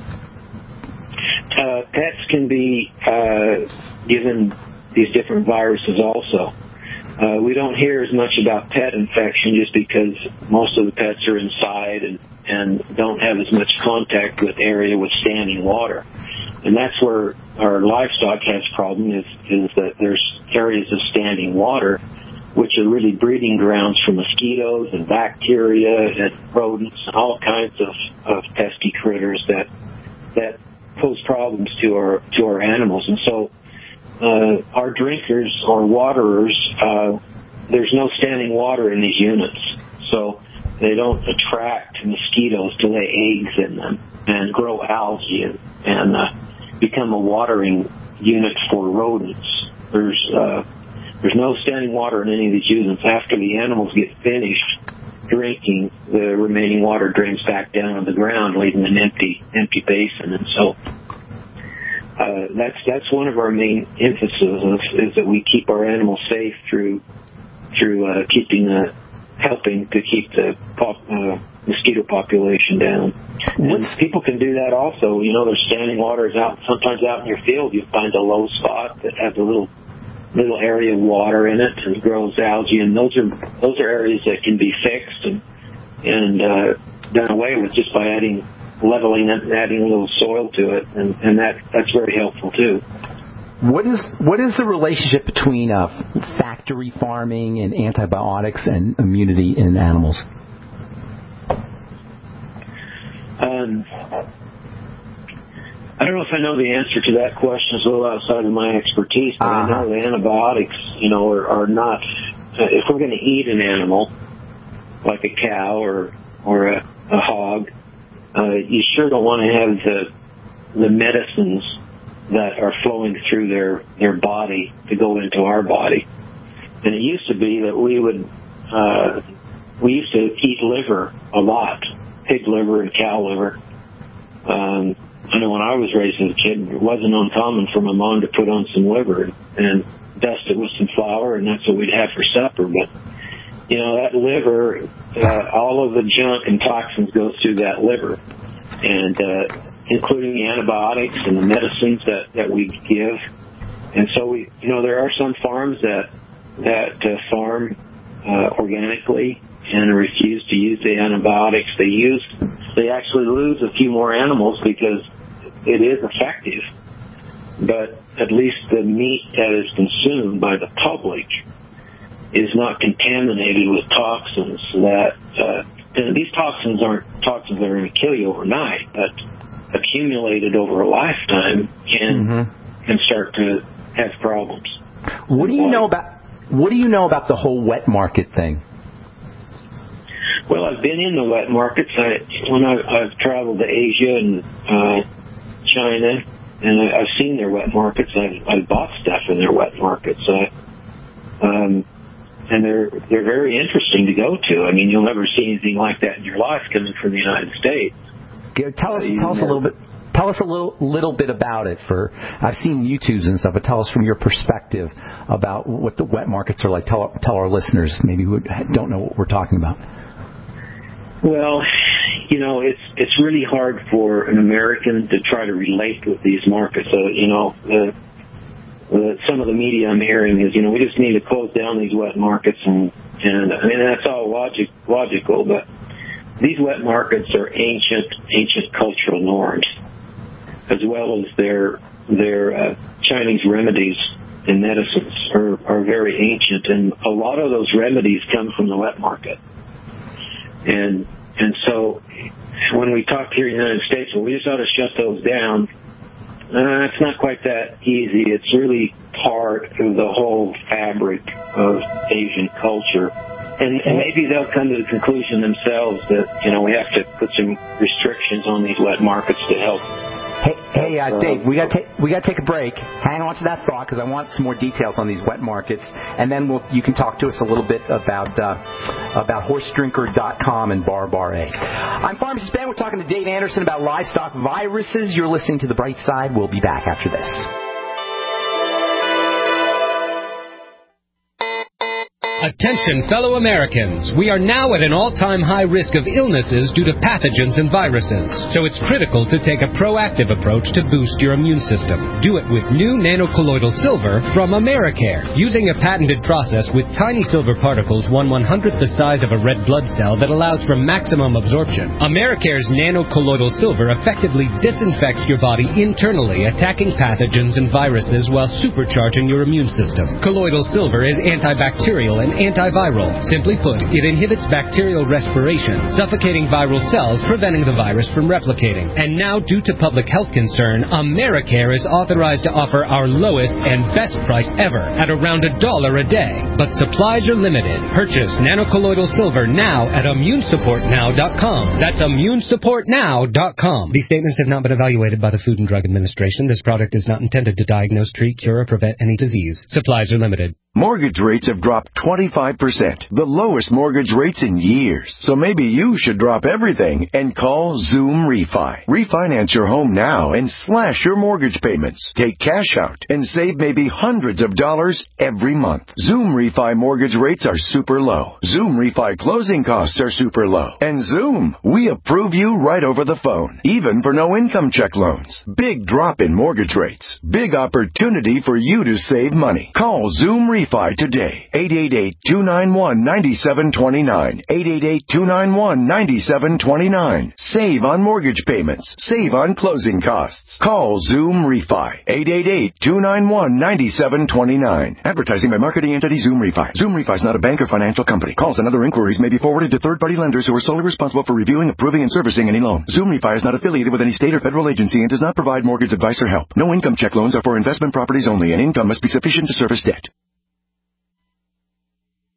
Uh, pets can be uh, given these different viruses also. Uh, we don't hear as much about pet infection just because most of the pets are inside and, and don't have as much contact with area with standing water. And that's where our livestock has problem is, is that there's areas of standing water which are really breeding grounds for mosquitoes and bacteria and rodents and all kinds of, of pesky critters that that pose problems to our to our animals. And so uh, our drinkers or waterers, uh, there's no standing water in these units, so they don't attract mosquitoes to lay eggs in them and grow algae and, and uh, become a watering unit for rodents. There's uh, there's no standing water in any of these units. After the animals get finished drinking, the remaining water drains back down on the ground, leaving an empty empty basin. And so uh, that's that's one of our main emphases is, is that we keep our animals safe through through uh, keeping the helping to keep the pop, uh, mosquito population down. And people can do that also. You know, there's standing waters out. Sometimes out in your field, you find a low spot that has a little little area of water in it and grows algae, and those are those are areas that can be fixed and and uh, done away with just by adding leveling it and adding a little soil to it, and, and that that's very helpful too. What is what is the relationship between uh, factory farming and antibiotics and immunity in animals? Um, I don't know if I know the answer to that question. It's a little outside of my expertise, but uh-huh. I know the antibiotics, you know, are, are not. Uh, if we're going to eat an animal, like a cow or or a, a hog, uh, you sure don't want to have the the medicines that are flowing through their, their body to go into our body. And it used to be that we would, uh, we used to eat liver a lot, pig liver and cow liver. Um, I know when I was raised as a kid, it wasn't uncommon for my mom to put on some liver and dust it with some flour, and that's what we'd have for supper. But, you know, that liver, uh, all of the junk and toxins goes through that liver. And, uh, including the antibiotics and the medicines that, that we give. And so, we, you know, there are some farms that that uh, farm uh, organically and refuse to use the antibiotics they use. They actually lose a few more animals because it is effective. But at least the meat that is consumed by the public is not contaminated with toxins that, uh, and these toxins aren't toxins that are going to kill you overnight, but accumulated over a lifetime can mm-hmm. can start to have problems. What do you know about what do you know about the whole wet market thing? Well, I've been in the wet markets. I when I, I've traveled to Asia and uh, China, and I, I've seen their wet markets. I've, I've bought stuff in their wet markets. I, um, and they're they're very interesting to go to. I mean, you'll never see anything like that in your life coming from the United States. Tell us, tell us a little bit. Tell us a little, little bit about it. For I've seen YouTubes and stuff, but tell us from your perspective about what the wet markets are like. Tell, tell our listeners maybe who don't know what we're talking about. Well, you know, it's it's really hard for an American to try to relate with these markets. So, you know, the, the, some of the media I'm hearing is, you know, we just need to close down these wet markets, and and I mean that's all logic logical, but these wet markets are ancient, ancient cultural norms, as well as their their uh, Chinese remedies and medicines are, are very ancient, and a lot of those remedies come from the wet market. And and so when we talk here in the United States, well, we just ought to shut those down. Uh, it's not quite that easy. It's really part of the whole fabric of Asian culture. And, and maybe they'll come to the conclusion themselves that, you know, we have to put some restrictions on these wet markets to help. Hey, hey, uh, Dave, we got to we got to take a break. Hang on to that thought because I want some more details on these wet markets, and then we'll, you can talk to us a little bit about uh, about horse drinker dot com and Bar Bar A. I'm Pharmacist Ben. We're talking to Dave Anderson about livestock viruses. You're listening to The Bright Side. We'll be back after this. Attention, fellow Americans. We are now at an all-time high risk of illnesses due to pathogens and viruses. So it's critical to take a proactive approach to boost your immune system. Do it with new nanocolloidal silver from Americare. Using a patented process with tiny silver particles one one-hundredth the size of a red blood cell that allows for maximum absorption, Americare's nanocolloidal silver effectively disinfects your body internally, attacking pathogens and viruses while supercharging your immune system. Colloidal silver is antibacterial and antiviral. Simply put, it inhibits bacterial respiration, suffocating viral cells, preventing the virus from replicating. And now, due to public health concern, Americare is authorized to offer our lowest and best price ever at around a dollar a day. But supplies are limited. Purchase nanocolloidal silver now at immune support now dot com. That's immune support now dot com. These statements have not been evaluated by the Food and Drug Administration. This product is not intended to diagnose, treat, cure, or prevent any disease. Supplies are limited. Mortgage rates have dropped twenty-five percent, the lowest mortgage rates in years. So maybe you should drop everything and call Zoom Refi. Refinance your home now and slash your mortgage payments. Take cash out and save maybe hundreds of dollars every month. Zoom Refi mortgage rates are super low. Zoom Refi closing costs are super low. And Zoom, we approve you right over the phone, even for no income check loans. Big drop in mortgage rates. Big opportunity for you to save money. Call Zoom Refi today. eight eight eight, two nine one, nine seven two nine. eight eight eight, two nine one, nine seven two nine. Save on mortgage payments. Save on closing costs. Call Zoom Refi. eight eight eight, two nine one, nine seven two nine. Advertising by marketing entity Zoom Refi. Zoom Refi is not a bank or financial company. Calls and other inquiries may be forwarded to third-party lenders who are solely responsible for reviewing, approving, and servicing any loan. Zoom Refi is not affiliated with any state or federal agency and does not provide mortgage advice or help. No income check loans are for investment properties only, and income must be sufficient to service debt.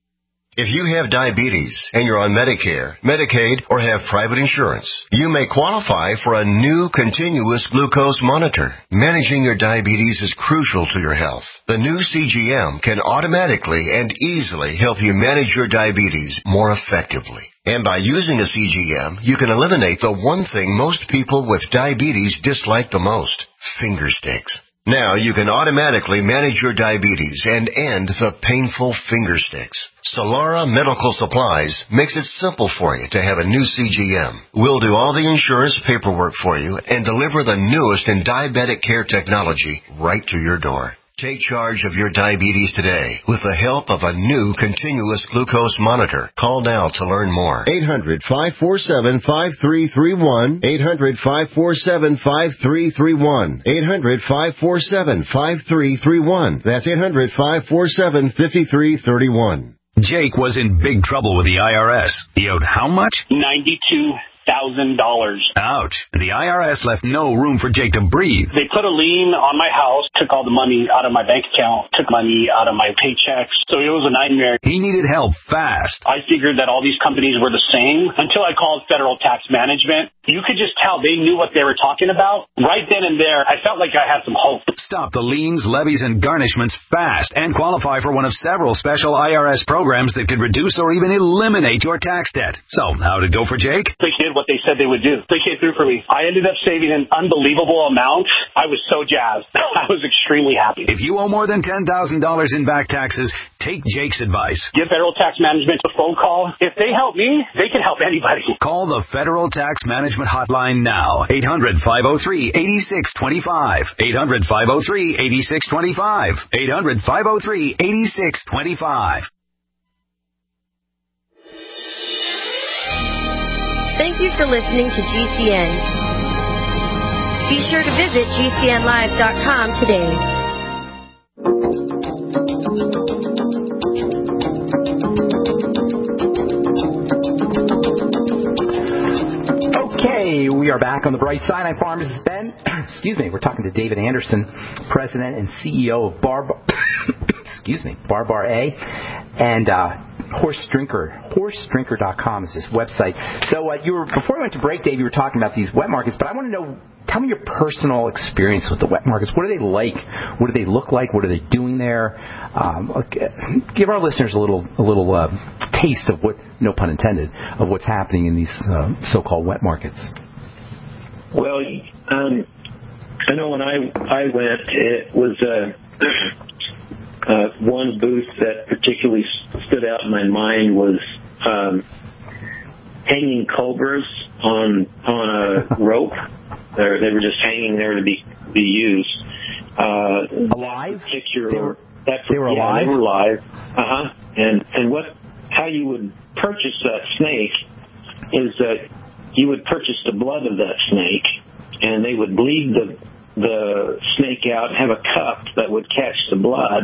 If you have diabetes and you're on Medicare, Medicaid, or have private insurance, you may qualify for a new continuous glucose monitor. Managing your diabetes is crucial to your health. The new C G M can automatically and easily help you manage your diabetes more effectively. And by using a C G M, you can eliminate the one thing most people with diabetes dislike the most, finger sticks. Now you can automatically manage your diabetes and end the painful finger sticks. Solara Medical Supplies makes it simple for you to have a new C G M. We'll do all the insurance paperwork for you and deliver the newest in diabetic care technology right to your door. Take charge of your diabetes today with the help of a new continuous glucose monitor. Call now to learn more. eight hundred, five four seven, five three three one. eight hundred, five four seven, five three three one. eight hundred, five four seven, five three three one. That's eight hundred, five four seven, five three three one. Jake was in big trouble with the I R S. He owed how much? ninety-two thousand dollars. Ouch. The I R S left no room for Jake to breathe. They put a lien on my house, took all the money out of my bank account, took money out of my paychecks. So it was a nightmare. He needed help fast. I figured that all these companies were the same until I called Federal Tax Management. You could just tell they knew what they were talking about. Right then and there, I felt like I had some hope. Stop the liens, levies, and garnishments fast and qualify for one of several special I R S programs that could reduce or even eliminate your tax debt. So, how'd it go for Jake? They did what they said they would do. They came through for me. I ended up saving an unbelievable amount. I was so jazzed. I was extremely happy. If you owe more than ten thousand dollars in back taxes, take Jake's advice. Give Federal Tax Management a phone call. If they help me, they can help anybody. Call the Federal Tax Management Hotline now. eight hundred, five oh three, eight six two five. eight hundred, five oh three, eight six two five. eight hundred, five oh three, eight six two five. Thank you for listening to G C N. Be sure to visit G C N live dot com today. Okay, we are back on the bright side. I'm Pharmacist Ben. Excuse me. We're talking to David Anderson, President and C E O of Bar. Excuse me, Barbar A, and uh, Horse Drinker. horse drinker dot com is his website. So uh, you were before we went to break, Dave, you were talking about these wet markets, but I want to know. Tell me your personal experience with the wet markets. What are they like? What do they look like? What are they doing there? Um, give our listeners a little, a little uh, taste of what, no pun intended, of what's happening in these uh, so-called wet markets. Well, um, I know when I I went, it was uh, uh, one booth that particularly stood out in my mind was um, hanging cobras on on a rope. They're, they were just hanging there to be be used. Uh, alive? Particular, they were, that, they were yeah, alive? They were alive. Uh-huh. And, and what, how you would purchase that snake is that you would purchase the blood of that snake, and they would bleed the, the snake out and have a cup that would catch the blood.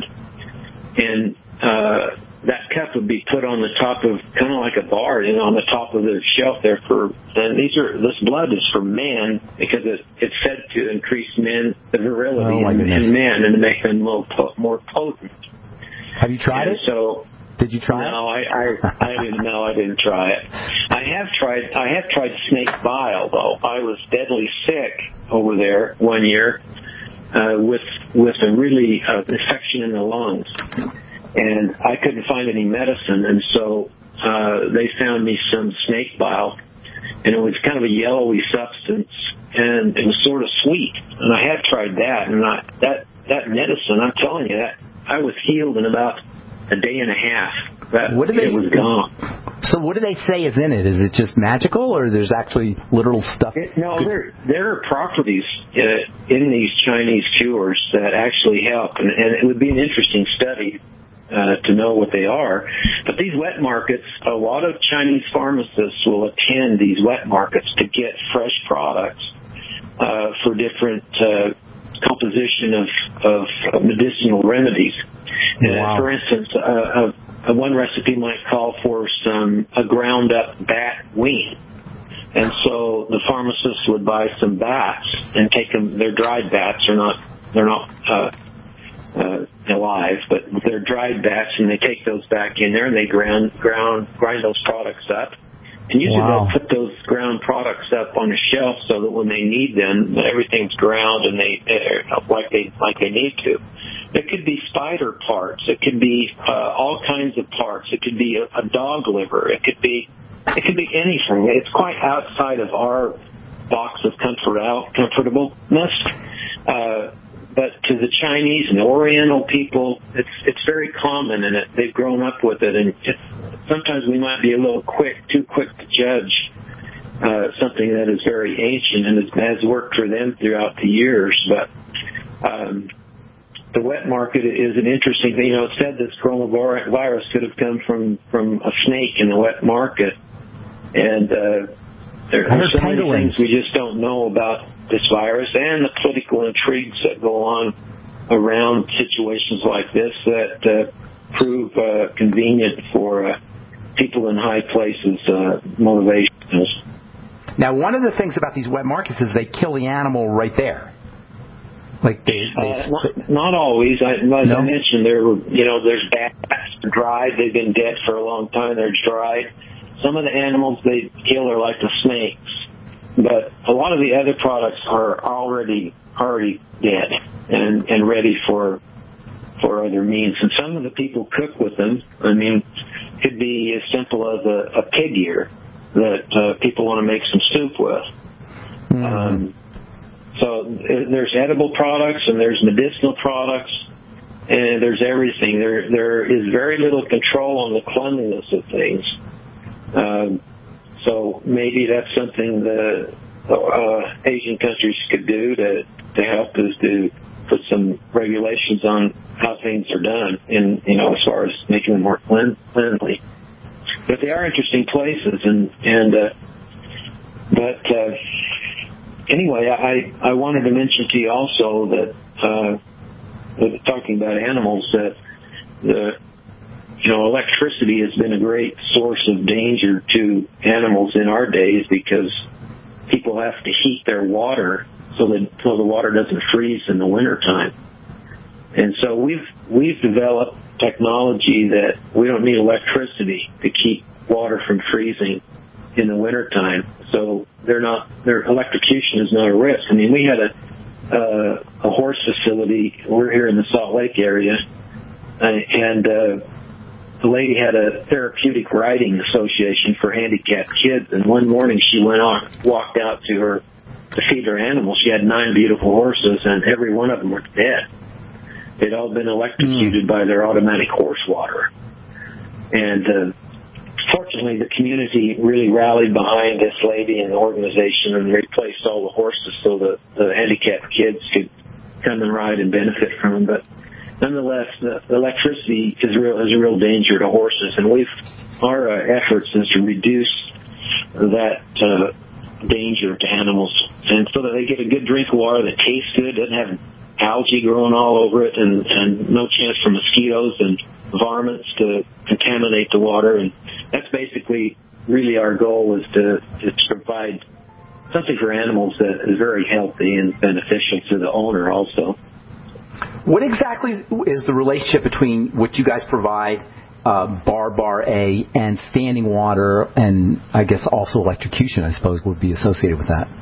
And uh, that cup would be put on the top of, kind of like a bar, you know, on the top of the shelf there for, and these are, this blood is for men because it, it's said to increase men, the virility oh in, in men and to make them more, more potent. Have you tried and it? So, Did you try no, it? I, I, I didn't, no, I didn't try it. I have tried, I have tried snake bile though. I was deadly sick over there one year, uh, with, with a really, uh, infection in the lungs. And I couldn't find any medicine, and so uh, they found me some snake bile, and it was kind of a yellowy substance, and it was sort of sweet. And I had tried that, and I, that that medicine, I'm telling you, that I was healed in about a day and a half. That what do they, it was gone. So what do they say is in it? Is it just magical, or there's actually literal stuff? It, no, there there are properties uh, in these Chinese cures that actually help, and, and it would be an interesting study. Uh, to know what they are. But these wet markets, a lot of Chinese pharmacists will attend these wet markets to get fresh products uh, for different uh, composition of, of medicinal remedies. Wow. Uh, for instance, uh, uh, one recipe might call for some a ground up bat wing. And so the pharmacist would buy some bats and take them. They're dried bats. They're not. They're not. Uh, uh, alive, but they're dried batch, and they take those back in there and they ground, ground, grind those products up. And usually Wow. they'll put those ground products up on a shelf so that when they need them, everything's ground and they uh, like they like they need to. It could be spider parts. It could be uh, all kinds of parts. It could be a, a dog liver. It could be it could be anything. It's quite outside of our box of comfort out comfortableness. Uh, but to the Chinese and the Oriental people, it's it's very common, and it, they've grown up with it. And it's, sometimes we might be a little quick, too quick to judge uh, something that is very ancient and has worked for them throughout the years. But um, the wet market is an interesting thing. You know, it said this coronavirus could have come from, from a snake in the wet market. And uh, there are so many things we just don't know about this virus and the political intrigues that go on around situations like this that uh, prove uh, convenient for uh, people in high places' uh, motivations. Now, one of the things about these wet markets is they kill the animal right there. Like they, they uh, not, not always. I, as no? I mentioned, there were, you know, there's bats dried. They've been dead for a long time. They're dried. Some of the animals they kill are like the snakes, but a lot of the other products are already already dead and and ready for for other means. And some of the people cook with them. I mean, it could be as simple as a, a pig ear that uh, people want to make some soup with. Mm-hmm. Um, so there's edible products and there's medicinal products and there's everything. There there is very little control on the cleanliness of things. Um, so maybe that's something the uh, Asian countries could do to to help us to put some regulations on how things are done, in you know as far as making them more clean, cleanly. But they are interesting places, and and uh, but uh, anyway, I I wanted to mention to you also that uh, talking about animals, that the you know electricity has been a great source of danger to animals in our days because people have to heat their water so that so the water doesn't freeze in the wintertime. And so we've we've developed technology that we don't need electricity to keep water from freezing in the wintertime. So they're not their electrocution is not a risk. I mean, we had a uh, a horse facility. We're here in the Salt Lake area, uh, and uh, the lady had a therapeutic riding association for handicapped kids. And one morning she went on, walked out to her to feed her animals. She had nine beautiful horses, and every one of them were dead. They'd all been electrocuted mm. by their automatic horse water. And uh, fortunately, the community really rallied behind this lady and the organization and replaced all the horses so that the handicapped kids could come and ride and benefit from them. But nonetheless, the, the electricity is, real, is a real danger to horses, and we've our uh, efforts is to reduce that uh, danger to animals, and so that they get a good drink of water that tastes good, doesn't have algae growing all over it, and, and no chance for mosquitoes and varmints to contaminate the water. And that's basically really our goal, is to, is to provide something for animals that is very healthy and beneficial to the owner also. What exactly is the relationship between what you guys provide, uh, Bar Bar A, and standing water, and I guess also electrocution, I suppose, would be associated with that?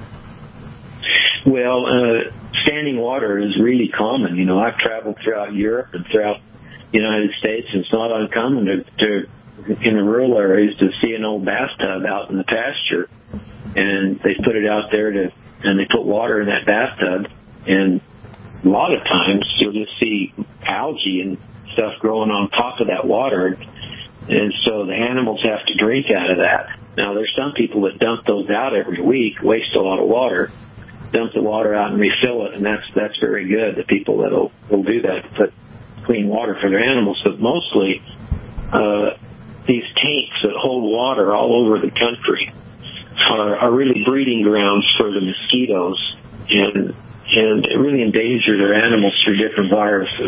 Well, uh, standing water is really common. You know, I've traveled throughout Europe and throughout the United States, and it's not uncommon to, to in the rural areas to see an old bathtub out in the pasture, and they put it out there to, and they put water in that bathtub, and a lot of times you'll just see algae and stuff growing on top of that water, and so the animals have to drink out of that. Now, there's some people that dump those out every week, waste a lot of water, dump the water out and refill it, and that's that's very good. The people that will will do that, put clean water for their animals. But mostly, uh, these tanks that hold water all over the country are, are really breeding grounds for the mosquitoes, and and really endanger their animals through different viruses.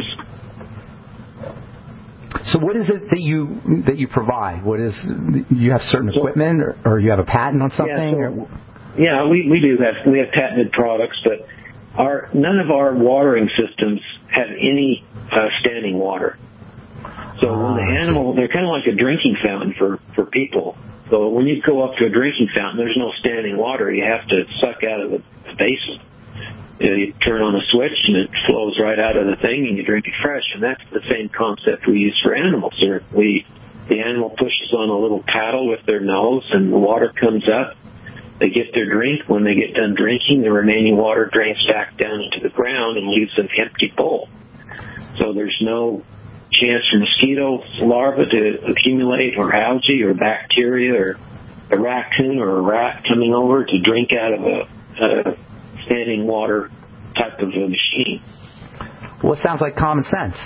So what is it that you that you provide? What is you have certain equipment, or, or you have a patent on something? Yeah, so, yeah we, we do have we have patented products, but our none of our watering systems have any uh, standing water. So when the animal, they're kind of like a drinking fountain for, for people. So when you go up to a drinking fountain, there's no standing water. You have to suck out of the basin. You know, you turn on a switch and it flows right out of the thing and you drink it fresh. And that's the same concept we use for animals. We, the animal pushes on a little paddle with their nose and the water comes up. They get their drink. When they get done drinking, the remaining water drains back down into the ground and leaves an empty bowl. So there's no chance for mosquito larvae to accumulate, or algae, or bacteria, or a raccoon or a rat coming over to drink out of a, a standing water type of a machine. Well, it sounds like common sense.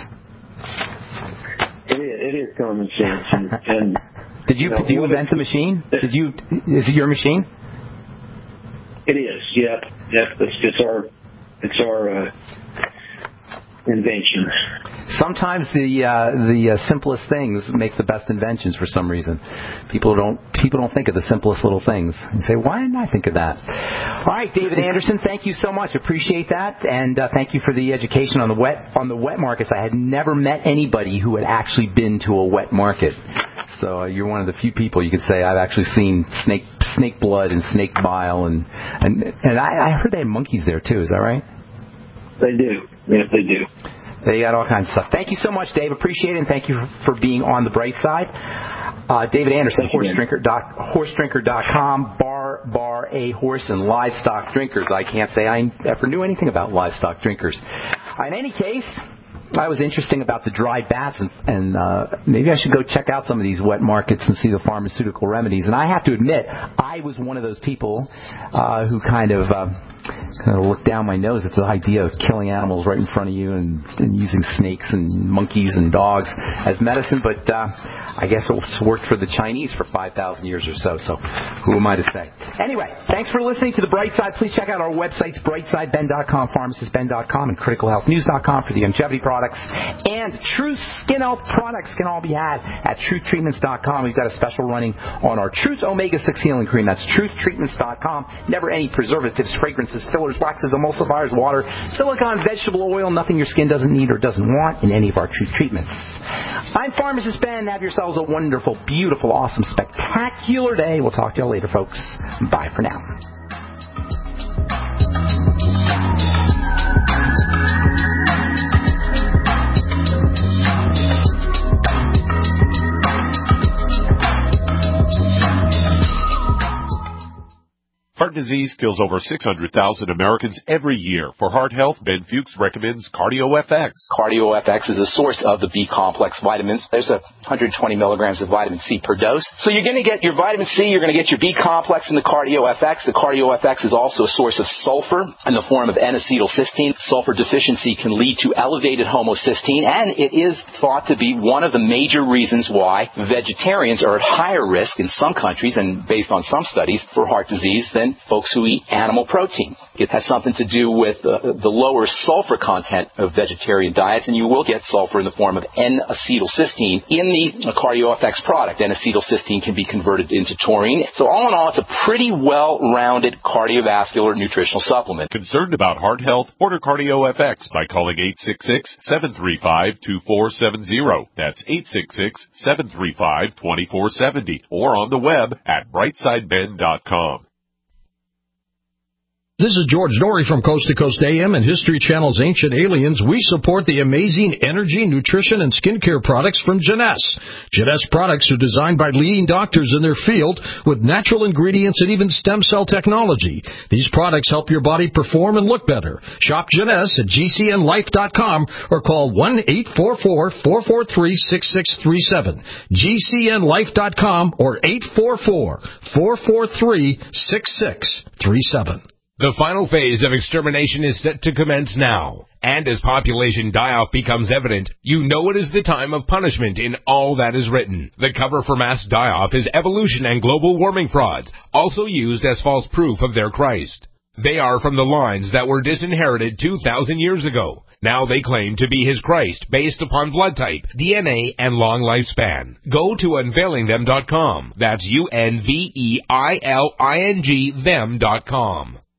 It is, it is common sense. And, and did you, you know, did you invent the machine? Did you? Is it your machine? It is. Yep. Yep. It's, it's our. It's our. Uh, invention. Sometimes the uh, the uh, simplest things make the best inventions for some reason. People don't people don't think of the simplest little things and say, why didn't I think of that? All right, David Anderson, thank you so much. Appreciate that, and uh, thank you for the education on the wet on the wet markets. I had never met anybody who had actually been to a wet market. So uh, you're one of the few people you could say I've actually seen snake snake blood and snake bile, and and and I, I heard they had monkeys there too. Is that right? They do. Yes, they do. They got all kinds of stuff. Thank you so much, Dave. Appreciate it, and thank you for being on the bright side. Uh, David Anderson, horse drinker dot, horse drinker dot com, bar, bar, a horse, and livestock drinkers. I can't say I ever knew anything about livestock drinkers. In any case, I was interesting about the dry bats, and, and uh, maybe I should go check out some of these wet markets and see the pharmaceutical remedies. And I have to admit, I was one of those people uh, who kind of uh, kind of looked down my nose at the idea of killing animals right in front of you and, and using snakes and monkeys and dogs as medicine. But uh, I guess it's worked for the Chinese for five thousand years or so. So who am I to say? Anyway, thanks for listening to The Bright Side. Please check out our websites, brightside ben dot com, pharmacist ben dot com, and critical health news dot com for the longevity products. And Truth Skin Health products can all be had at truth treatments dot com. We've got a special running on our Truth Omega six Healing Cream. That's truth treatments dot com. Never any preservatives, fragrances, fillers, waxes, emulsifiers, water, silicone, vegetable oil, nothing your skin doesn't need or doesn't want in any of our Truth treatments. I'm Pharmacist Ben. Have yourselves a wonderful, beautiful, awesome, spectacular day. We'll talk to you all later, folks. Bye for now. Heart disease kills over six hundred thousand Americans every year. For heart health, Ben Fuchs recommends CardioFX. CardioFX is a source of the B-complex vitamins. There's a one hundred twenty milligrams of vitamin C per dose. So you're going to get your vitamin C, you're going to get your B-complex in the CardioFX. The CardioFX is also a source of sulfur in the form of N-acetylcysteine. Sulfur deficiency can lead to elevated homocysteine, and it is thought to be one of the major reasons why vegetarians are at higher risk in some countries, and based on some studies, for heart disease than folks who eat animal protein. It has something to do with uh, the lower sulfur content of vegetarian diets, and you will get sulfur in the form of N-acetylcysteine in the CardioFX product. N-acetylcysteine can be converted into taurine. So all in all, it's a pretty well-rounded cardiovascular nutritional supplement. Concerned about heart health? Order CardioFX by calling eight six six, seven three five, two four seven zero. That's eight six six, seven three five, two four seven zero. Or on the web at brightside ben dot com. This is George Norrie from Coast to Coast A M and History Channel's Ancient Aliens. We support the amazing energy, nutrition, and skincare products from Jeunesse. Jeunesse products are designed by leading doctors in their field with natural ingredients and even stem cell technology. These products help your body perform and look better. Shop Jeunesse at G C N life dot com or call one eight four four, four four three, six six three seven. G C N life dot com or eight four four, four four three, six six three seven. The final phase of extermination is set to commence now. And as population die-off becomes evident, you know it is the time of punishment in all that is written. The cover for mass die-off is evolution and global warming frauds, also used as false proof of their Christ. They are from the lines that were disinherited two thousand years ago. Now they claim to be his Christ based upon blood type, D N A, and long lifespan. Go to unveiling them dot com. That's U N V E I L I N G them dot com.